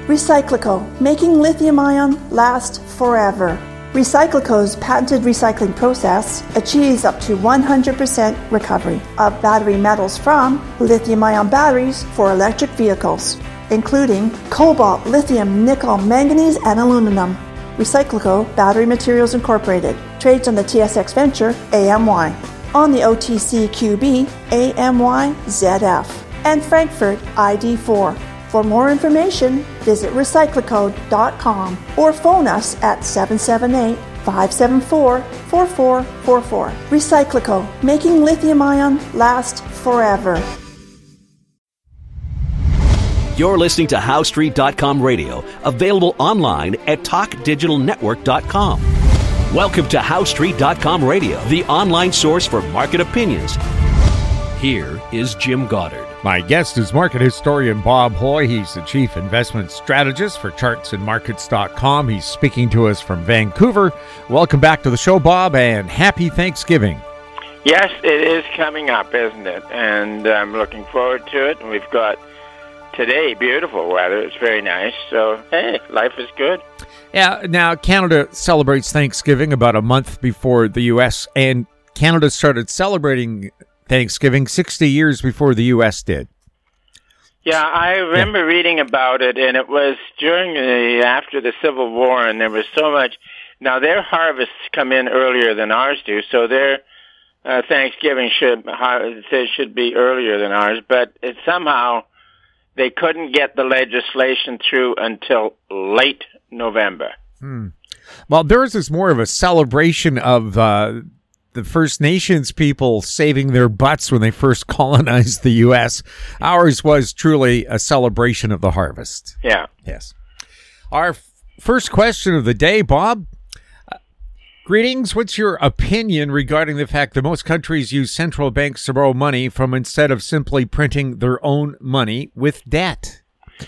Recyclico, making lithium-ion last forever. Recyclico's patented recycling process achieves up to 100% recovery of battery metals from lithium-ion batteries for electric vehicles, including cobalt, lithium, nickel, manganese, and aluminum. Recyclico Battery Materials Incorporated trades on the TSX Venture AMY, on the OTCQB AMYZF, and Frankfurt ID4. For more information, visit recyclico.com or phone us at 778-574-4444. Recyclico, making lithium-ion last forever. You're listening to HowStreet.com radio, available online at TalkDigitalNetwork.com. Welcome to HowStreet.com radio, the online source for market opinions. Here is Jim Goddard. My guest is market historian Bob Hoye. He's the chief investment strategist for chartsandmarkets.com. He's speaking to us from Vancouver. Welcome back to the show, Bob, and happy Thanksgiving. Yes, it is coming up, isn't it? And I'm looking forward to it. And we've got today beautiful weather. It's very nice. So, hey, life is good. Yeah, now Canada celebrates Thanksgiving about a month before the U.S., and Canada started celebrating Thanksgiving 60 years before the U.S. did. Yeah, I remember reading about it, and it was after the Civil War, and there was so much. Now, their harvests come in earlier than ours do, so their Thanksgiving should be earlier than ours, but somehow they couldn't get the legislation through until late November. Well, theirs is more of a celebration of the First Nations people saving their butts when they first colonized the U.S. Ours was truly a celebration of the harvest. Yeah. Yes. Our first question of the day, Bob. Greetings. What's your opinion regarding the fact that most countries use central banks to borrow money from instead of simply printing their own money with debt?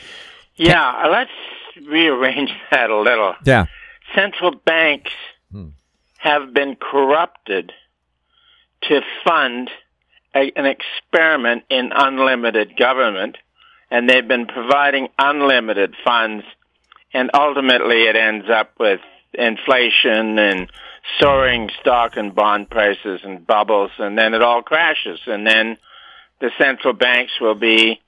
Yeah, let's rearrange that a little. Yeah. Central banks have been corrupted to fund an experiment in unlimited government, and they've been providing unlimited funds, and ultimately it ends up with inflation and soaring stock and bond prices and bubbles, and then it all crashes, and then the central banks will be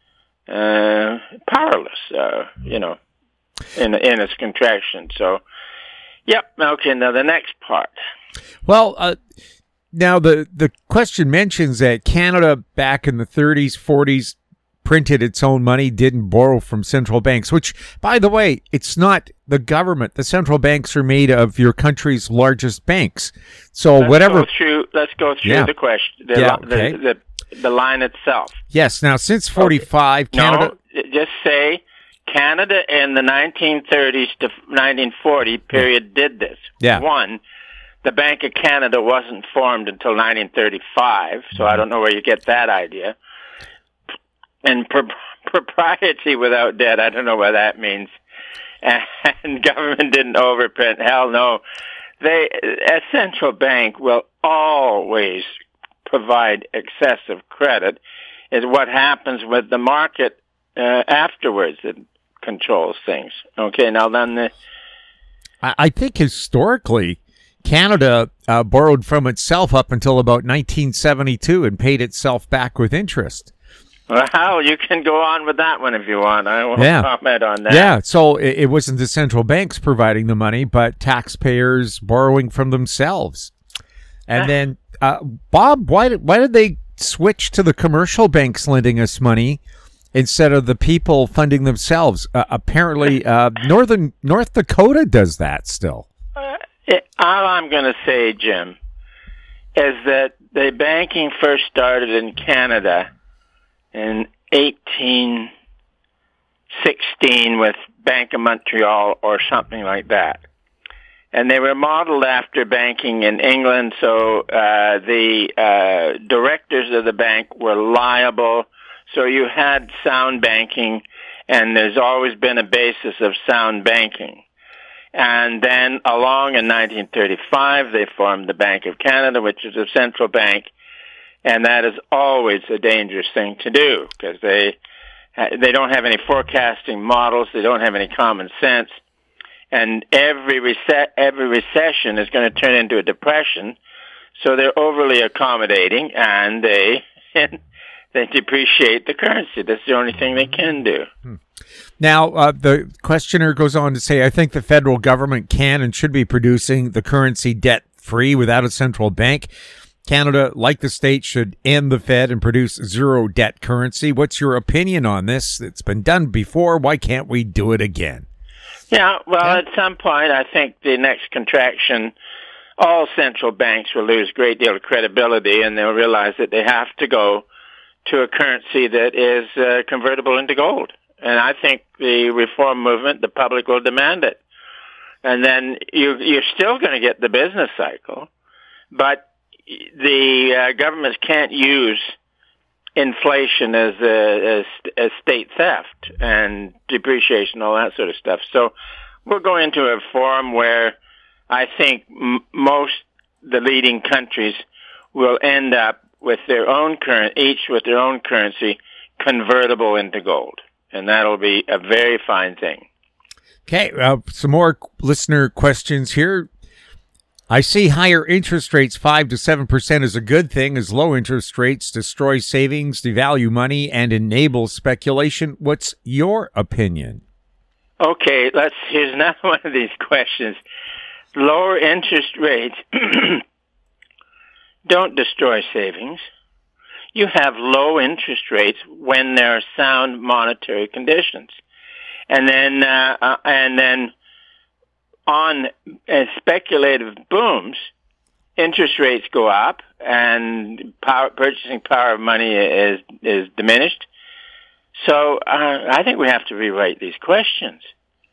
powerless, in its contraction. So, yep. Okay. Now the next part. Well, now the question mentions that Canada back in the 30s, 40s printed its own money, didn't borrow from central banks, which, by the way, it's not the government. The central banks are made of your country's largest banks. So let's go through the question, the line itself. Yes. Now, since 45, Canada... No, just say Canada in the 1930s to 1940 period did this. Yeah. One, the Bank of Canada wasn't formed until 1935, so I don't know where you get that idea. And propriety without debt, I don't know what that means. And government didn't overprint. Hell no. A central bank will always provide excessive credit. Is what happens with the market afterwards that controls things. Okay, now then I think historically, Canada borrowed from itself up until about 1972 and paid itself back with interest. Well, you can go on with that one if you want. I won't comment on that. Yeah, so it wasn't the central banks providing the money, but taxpayers borrowing from themselves. And then, Bob, why did they switch to the commercial banks lending us money instead of the people funding themselves? Apparently, North Dakota does that still. All I'm going to say, Jim, is that the banking first started in Canada in 1816 with Bank of Montreal or something like that. And they were modeled after banking in England, so the directors of the bank were liable. So you had sound banking, and there's always been a basis of sound banking. And then along in 1935, they formed the Bank of Canada, which is a central bank. And that is always a dangerous thing to do because they They don't have any forecasting models. They don't have any common sense. And every recession is going to turn into a depression. So they're overly accommodating, and they depreciate the currency. That's the only thing they can do. Now, the questioner goes on to say, I think the federal government can and should be producing the currency debt-free without a central bank. Canada, like the States, should end the Fed and produce zero debt currency. What's your opinion on this? It's been done before. Why can't we do it again? Yeah, well, at some point, I think the next contraction, all central banks will lose a great deal of credibility, and they'll realize that they have to go to a currency that is convertible into gold. And I think the reform movement, the public will demand it. And then you're still going to get the business cycle, but the governments can't use inflation as state theft and depreciation, all that sort of stuff. So we're going into a form where I think the leading countries will end up with their own each with their own currency convertible into gold, and that'll be a very fine thing. Okay, some more listener questions here. I see higher interest rates, 5 to 7%, is a good thing, as low interest rates destroy savings, devalue money, and enable speculation. What's your opinion? Okay, here's another one of these questions. Lower interest rates don't destroy savings. You have low interest rates when there are sound monetary conditions. And then on speculative booms, interest rates go up and purchasing power of money is diminished. So I think we have to rewrite these questions.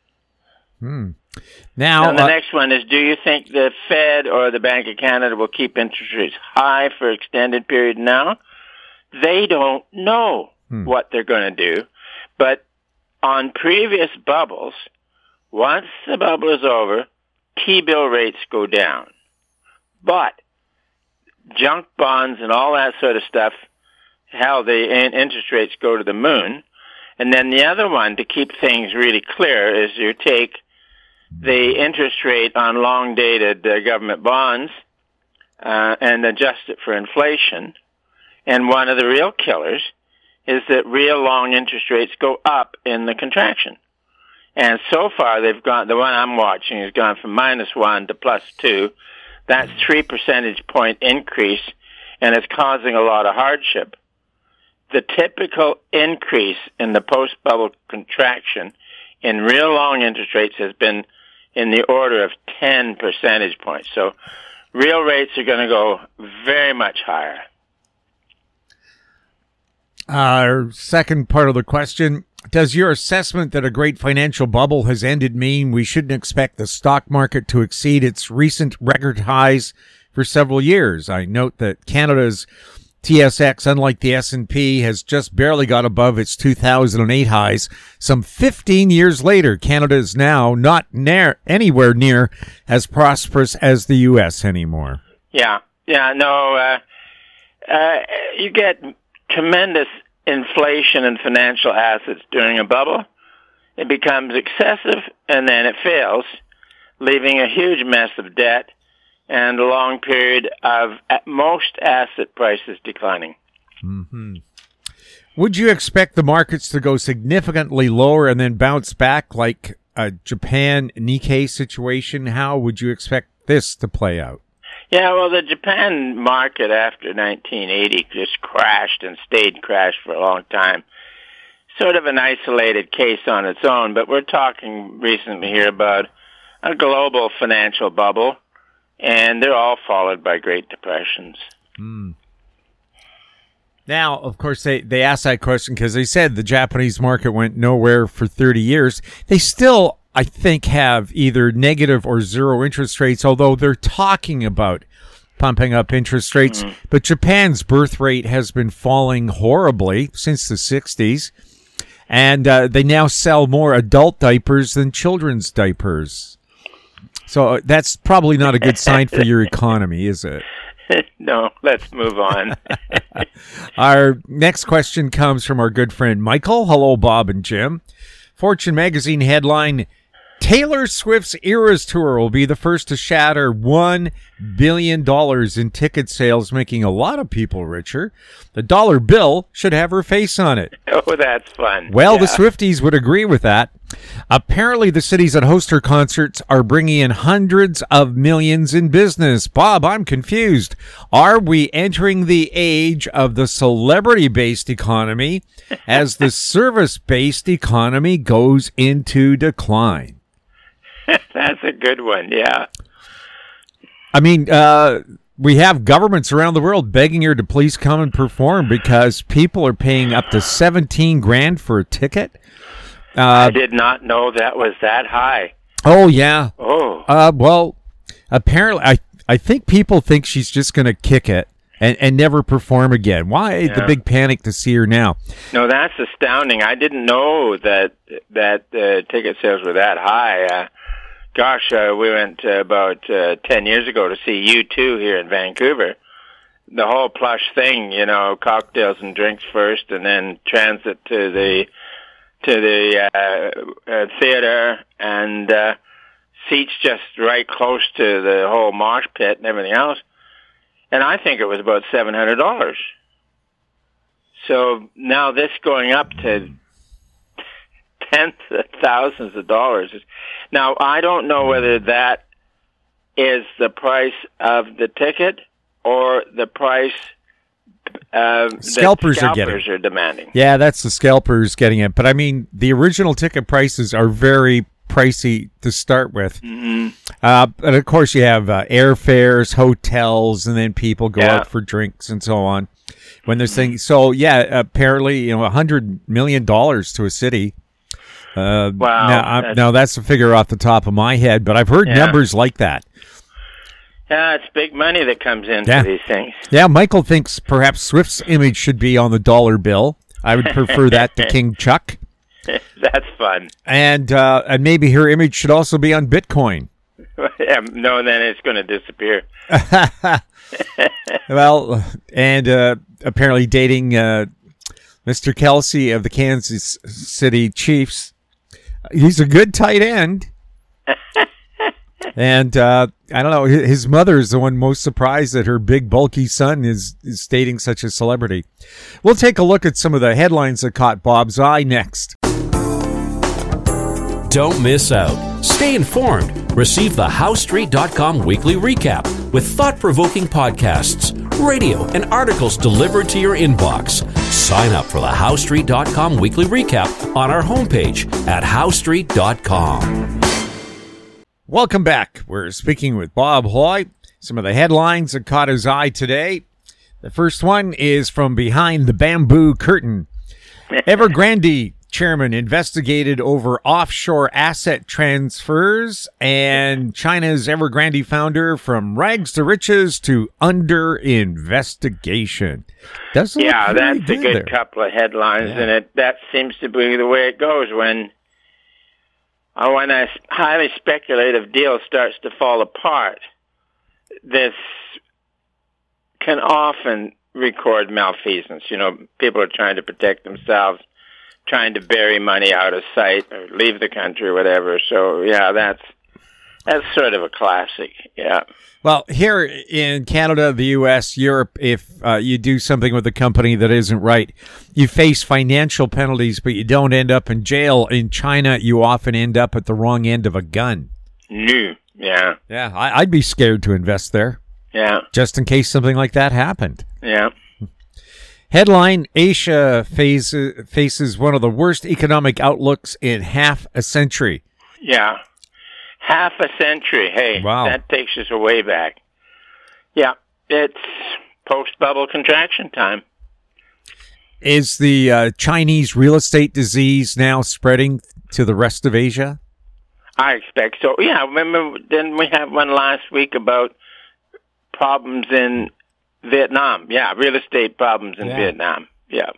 Now, the next one is, do you think the Fed or the Bank of Canada will keep interest rates high for an extended period now? They don't know what they're going to do. But on previous bubbles, once the bubble is over, T-bill rates go down. But junk bonds and all that sort of stuff, hell, the interest rates go to the moon. And then the other one, to keep things really clear, is you take the interest rate on long-dated government bonds and adjust it for inflation. And one of the real killers is that real long interest rates go up in the contraction. And so far, the one I'm watching has gone from -1 to +2. That's 3 percentage point increase, and it's causing a lot of hardship. The typical increase in the post-bubble contraction in real long interest rates has been in the order of 10 percentage points. So real rates are going to go very much higher. Our second part of the question, does your assessment that a great financial bubble has ended mean we shouldn't expect the stock market to exceed its recent record highs for several years? I note that Canada's TSX, unlike the S&P, has just barely got above its 2008 highs. Some 15 years later, Canada is now not anywhere near as prosperous as the U.S. anymore. Yeah, no, you get tremendous inflation in financial assets during a bubble. It becomes excessive, and then it fails, leaving a huge mess of debt and a long period of, at most, asset prices declining. Mm-hmm. Would you expect the markets to go significantly lower and then bounce back like a Japan Nikkei situation? How would you expect this to play out? Yeah, well, the Japan market after 1980 just crashed and stayed crashed for a long time. Sort of an isolated case on its own, but we're talking recently here about a global financial bubble, and they're all followed by Great Depressions. Now, of course, they asked that question because they said the Japanese market went nowhere for 30 years. They still, I think, have either negative or zero interest rates, although they're talking about pumping up interest rates. But Japan's birth rate has been falling horribly since the 60s, and they now sell more adult diapers than children's diapers. So that's probably not a good sign for your economy, is it? No, let's move on. Our next question comes from our good friend Michael. Hello, Bob and Jim. Fortune magazine headline, Taylor Swift's Eras Tour will be the first to shatter $1 billion in ticket sales, making a lot of people richer. The dollar bill should have her face on it. Oh, that's fun. Well, yeah. The Swifties would agree with that. Apparently, the cities that host her concerts are bringing in hundreds of millions in business. Bob, I'm confused. Are we entering the age of the celebrity-based economy as the service-based economy goes into decline? That's a good one, yeah. I mean, we have governments around the world begging her to please come and perform because people are paying up to $17,000 for a ticket. I did not know that was that high. Oh, yeah. Oh. Well, apparently, I think people think she's just going to kick it and never perform again. Why the big panic to see her now? No, that's astounding. I didn't know that ticket sales were that high. Gosh, we went about 10 years ago to see U2 here in Vancouver. The whole plush thing, cocktails and drinks first, and then transit to the theater, and seats just right close to the whole mosh pit and everything else. And I think it was about $700. So now this going up to tens of thousands of dollars. Now, I don't know whether that is the price of the ticket or the price scalpers are demanding. Yeah, that's the scalpers getting it. But, I mean, the original ticket prices are very pricey to start with. Mm-hmm. And, of course, you have airfares, hotels, and then people go out for drinks and so on. When there's things. So, yeah, apparently, $100 million to a city. Wow. Now that's a figure off the top of my head, but I've heard numbers like that. Yeah, it's big money that comes into these things. Yeah, Michael thinks perhaps Swift's image should be on the dollar bill. I would prefer that to King Chuck. That's fun. And maybe her image should also be on Bitcoin. No, then it's going to disappear. Well, and apparently dating Mr. Kelsey of the Kansas City Chiefs. He's a good tight end. And I don't know, his mother is the one most surprised that her big, bulky son is dating such a celebrity. We'll take a look at some of the headlines that caught Bob's eye next. Don't miss out. Stay informed. Receive the HowStreet.com weekly recap with thought-provoking podcasts, radio, and articles delivered to your inbox. Sign up for the HowStreet.com weekly recap on our homepage at HowStreet.com. Welcome back. We're speaking with Bob Hoy. Some of the headlines that caught his eye today. The first one is from behind the bamboo curtain. Evergrande chairman investigated over offshore asset transfers, and China's Evergrande founder from rags to riches to under investigation. That's a good couple of headlines, and that seems to be the way it goes when a highly speculative deal starts to fall apart. This can often record malfeasance. People are trying to protect themselves, trying to bury money out of sight or leave the country or whatever. So, that's sort of a classic, Well, here in Canada, the U.S., Europe, if you do something with a company that isn't right, you face financial penalties, but you don't end up in jail. In China, you often end up at the wrong end of a gun. Yeah. Yeah, I'd be scared to invest there. Yeah. Just in case something like that happened. Yeah. Headline, Asia faces one of the worst economic outlooks in half a century. Yeah. Half a century. Hey, wow. That takes us way back. Yeah, it's post-bubble contraction time. Is the Chinese real estate disease now spreading to the rest of Asia? I expect so. Yeah, remember, didn't we have one last week about problems in Vietnam? Yeah, real estate problems in Vietnam. Yeah.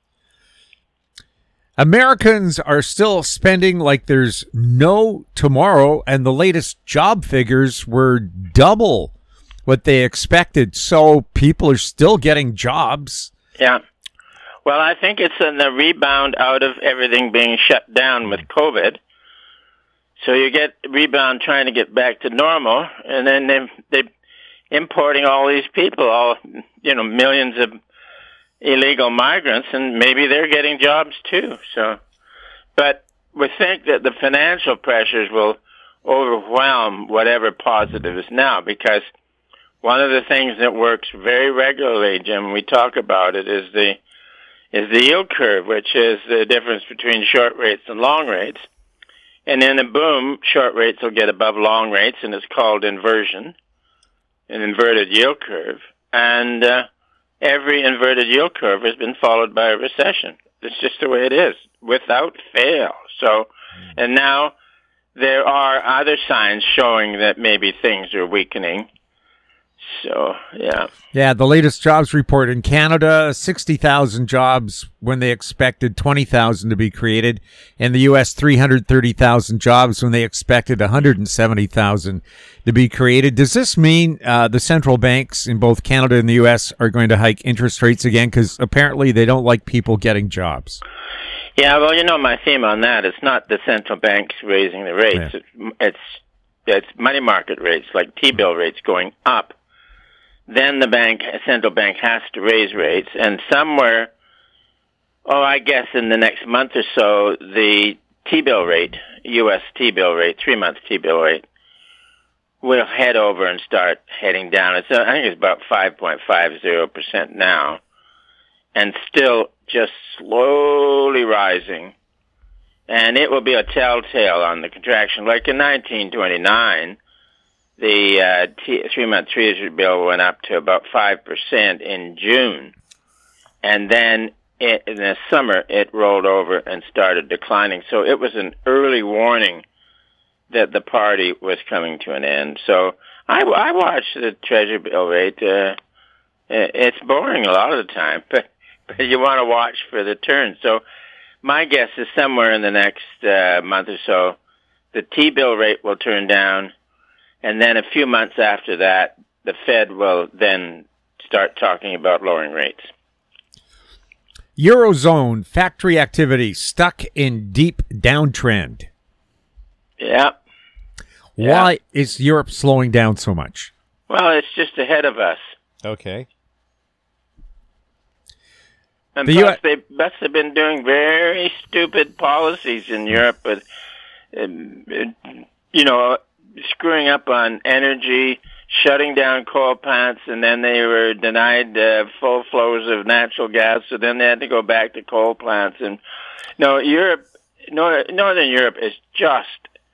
Americans are still spending like there's no tomorrow, and the latest job figures were double what they expected. So people are still getting jobs. Yeah. Well, I think it's in the rebound out of everything being shut down with COVID. So you get rebound trying to get back to normal, and then they're importing all these people, millions of illegal migrants, and maybe they're getting jobs too. So, but we think that the financial pressures will overwhelm whatever positive is now, because one of the things that works very regularly, Jim, we talk about it, is the yield curve, which is the difference between short rates and long rates. And in a boom, short rates will get above long rates, and it's called inversion, an inverted yield curve. And every inverted yield curve has been followed by a recession. It's just the way it is, without fail. So, and now there are other signs showing that maybe things are weakening. So, yeah. Yeah, the latest jobs report in Canada, 60,000 jobs when they expected 20,000 to be created. In the U.S., 330,000 jobs when they expected 170,000 to be created. Does this mean the central banks in both Canada and the U.S. are going to hike interest rates again? Because apparently they don't like people getting jobs. Yeah, well, my theme on that, it's not the central banks raising the rates. Yeah. It's money market rates, like T-bill rates going up. Then the central bank has to raise rates, and somewhere, I guess in the next month or so, the T-bill rate, U.S. T-bill rate, 3-month T-bill rate, will head over and start heading down. I think it's about 5.50% now, and still just slowly rising. And it will be a telltale on the contraction. Like in 1929, the 3-month Treasury bill went up to about 5% in June. And then in the summer, it rolled over and started declining. So it was an early warning that the party was coming to an end. So I watch the Treasury bill rate. It's boring a lot of the time, but you want to watch for the turn. So my guess is somewhere in the next month or so, the T-bill rate will turn down. And then a few months after that, the Fed will then start talking about lowering rates. Eurozone factory activity stuck in deep downtrend. Yeah. Why is Europe slowing down so much? Well, it's just ahead of us. Okay. And plus, they must have been doing very stupid policies in Europe, but screwing up on energy, shutting down coal plants, and then they were denied full flows of natural gas, so then they had to go back to coal plants. And Northern Europe is just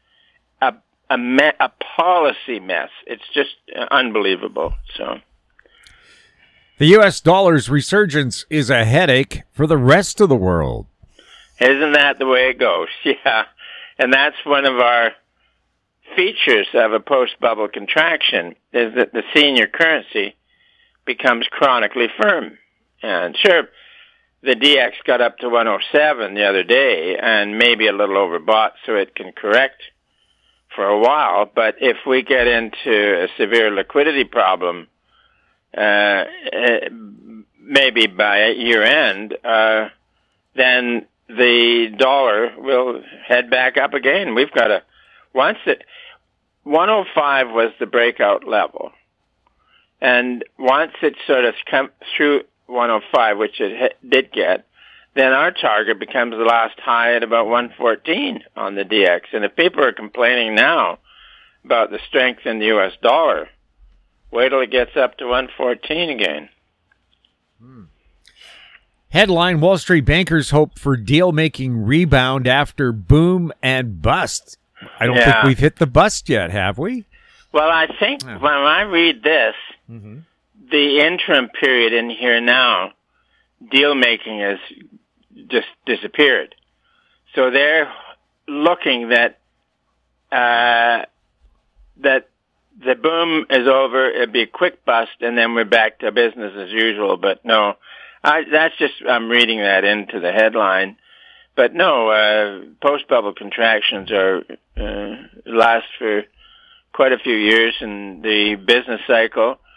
a policy mess. It's just unbelievable. So, the U.S. dollar's resurgence is a headache for the rest of the world. Isn't that the way it goes? Yeah, and that's one of our features of a post-bubble contraction, is that the senior currency becomes chronically firm. And sure, the DX got up to 107 the other day and maybe a little overbought, so it can correct for a while. But if we get into a severe liquidity problem, maybe by year-end, then the dollar will head back up again. We've got 105 was the breakout level. And once it sort of come through 105, which it did get, then our target becomes the last high at about 114 on the DX. And if people are complaining now about the strength in the U.S. dollar, wait till it gets up to 114 again. Headline: Wall Street bankers hope for deal-making rebound after boom and bust. I don't think we've hit the bust yet, have we? Well, I think when I read this, the interim period in here now, deal-making has just disappeared. So they're looking that that the boom is over, it'd be a quick bust, and then we're back to business as usual. But no, I'm reading that into the headline. But no, post-bubble contractions last for quite a few years in the business cycle.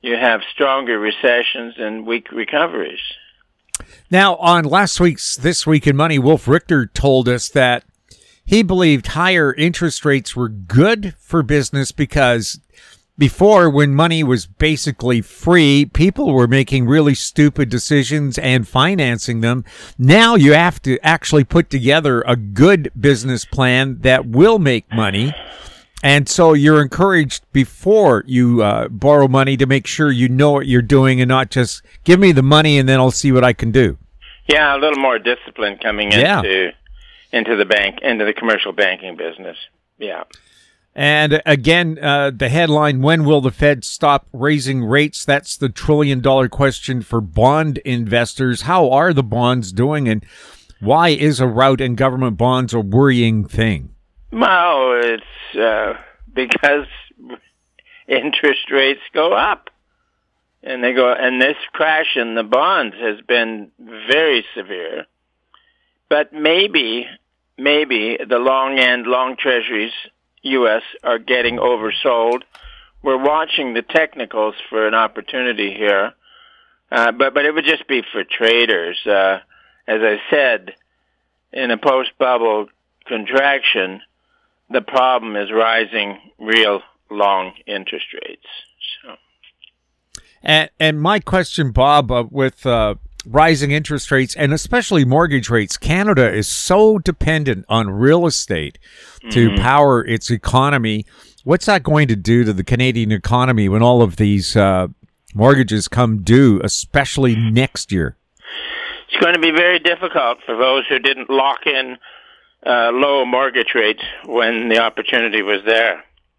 you have stronger recessions and weak recoveries. Now, on last week's This Week in Money, Wolf Richter told us that he believed higher interest rates were good for business because before, when money was basically free, people were making really stupid decisions and financing them. Now you have to actually put together a good business plan that will make money. And so you're encouraged before you borrow money to make sure you know what you're doing and not just give me the money and then I'll see what I can do. Yeah, a little more discipline coming into the bank, into the commercial banking business. Yeah. And again, the headline, when will the Fed stop raising rates? That's the trillion-dollar question for bond investors. How are the bonds doing, and why is a rout in government bonds a worrying thing? Well, it's because interest rates go up, and this crash in the bonds has been very severe. But maybe the long treasuries, U.S., are getting oversold. We're watching the technicals for an opportunity here, but it would just be for traders. As I said, in a post-bubble contraction, the problem is rising real long interest rates. So. And my question, Bob, with rising interest rates and especially mortgage rates, Canada is so dependent on real estate to power its economy. What's that going to do to the Canadian economy when all of these mortgages come due, especially next year? It's going to be very difficult for those who didn't lock in low mortgage rates when the opportunity was there.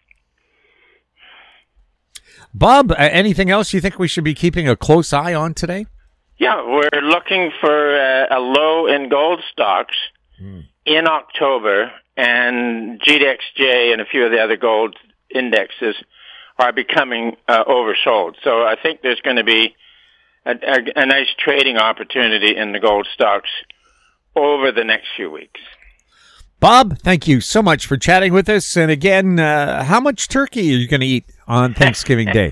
Bob, anything else you think we should be keeping a close eye on today? Yeah, we're looking for a low in gold stocks in October, and GDXJ and a few of the other gold indexes are becoming oversold. So I think there's going to be a nice trading opportunity in the gold stocks over the next few weeks. Bob, thank you so much for chatting with us. And again, how much turkey are you going to eat on Thanksgiving Day?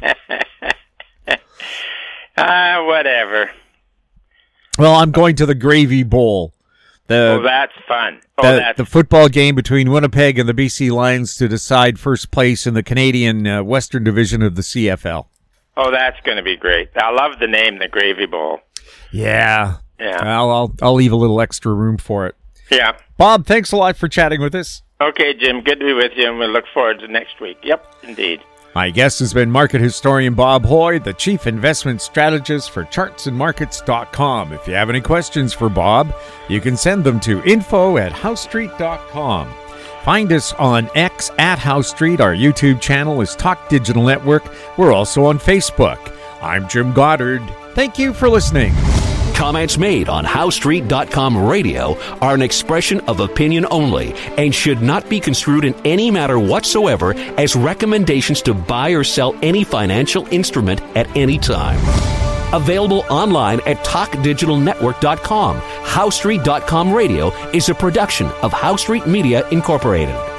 Whatever. Well, I'm going to the Gravy Bowl. That's fun. The football game between Winnipeg and the BC Lions to decide first place in the Canadian Western Division of the CFL. Oh, that's going to be great. I love the name, the Gravy Bowl. Yeah. I'll leave a little extra room for it. Yeah. Bob, thanks a lot for chatting with us. Okay, Jim. Good to be with you, and we look forward to next week. Yep, indeed. My guest has been market historian Bob Hoy, the chief investment strategist for chartsandmarkets.com. If you have any questions for Bob, you can send them to info@housestreet.com. Find us on X @HouseStreet. Our YouTube channel is Talk Digital Network. We're also on Facebook. I'm Jim Goddard. Thank you for listening. Comments made on HouseStreet.com radio are an expression of opinion only and should not be construed in any matter whatsoever as recommendations to buy or sell any financial instrument at any time. Available online at TalkDigitalNetwork.com. HouseStreet.com radio is a production of House Street Media Incorporated.